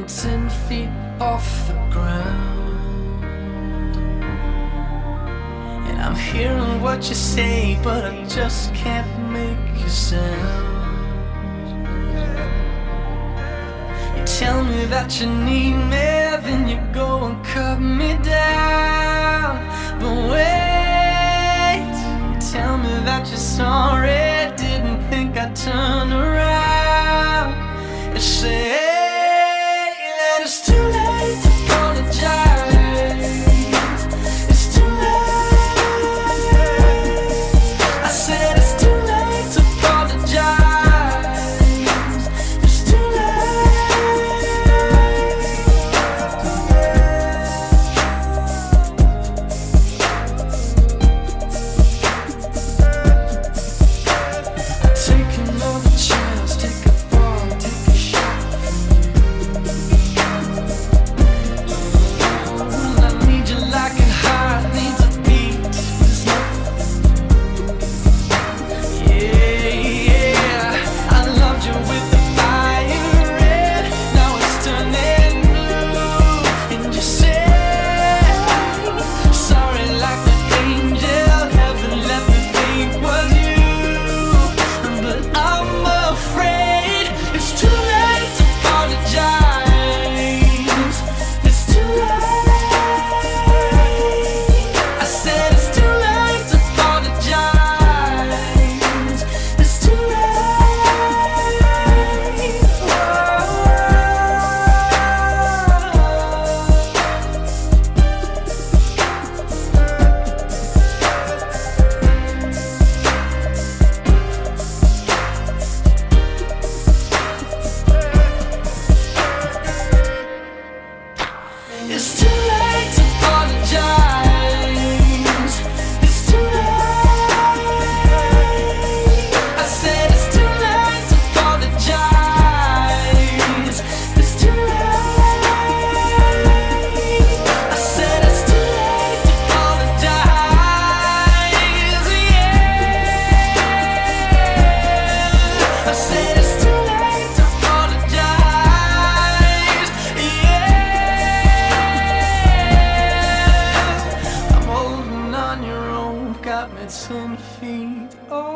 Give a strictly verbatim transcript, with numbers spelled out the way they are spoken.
me ten feet off the ground. And I'm hearing what you say, but I just can't make you sound. You tell me that you need me, then you go and cut me down. But wait, you tell me that you're sorry, didn't think I'd turn around. You say that it's too late to apologize. It's too late. I said it's too late to apologize. It's too late. Take another chance, take a fall, take a shot from you. I need you like a heart needs a beat. There's nothing. Yeah, yeah. I loved you with the fire red. Now it's turning blue. And you say sorry like an angel. Heaven let me think was you. But I'm afraid it's too late to apologize. It's too late. I said it's too late to apologize. It's too late. It's too late to apologize. It's too late. I said it's too late to apologize. It's too late. I said it's too late to apologize. Yeah. I said it's too late to apologize. Yeah. I'm holding on your rope, got me ten feet. Oh.